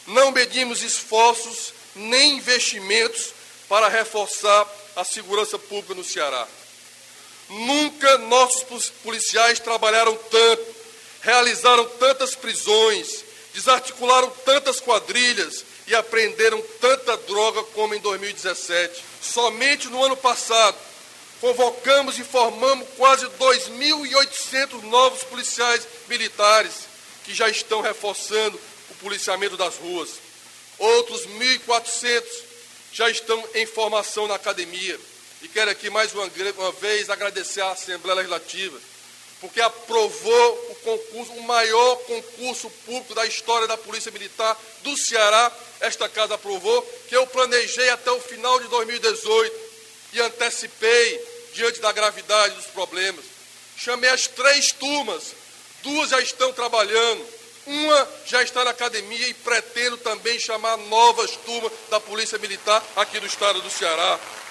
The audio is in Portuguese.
Não medimos esforços nem investimentos para reforçar a segurança pública no Ceará. Nunca nossos policiais trabalharam tanto, realizaram tantas prisões, desarticularam tantas quadrilhas e apreenderam tanta droga como em 2017. Somente no ano passado, convocamos e formamos quase 2.800 novos policiais militares que já estão reforçando o policiamento das ruas. Outros 1.400 já estão em formação na academia. E quero aqui mais uma vez agradecer à Assembleia Legislativa, porque aprovou o concurso, o maior concurso público da história da Polícia Militar do Ceará. Esta casa aprovou, que eu planejei até o final de 2018 e antecipei diante da gravidade dos problemas. Chamei as 3 turmas, 2 já estão trabalhando, uma já está na academia e pretendo também chamar novas turmas da Polícia Militar aqui do estado do Ceará.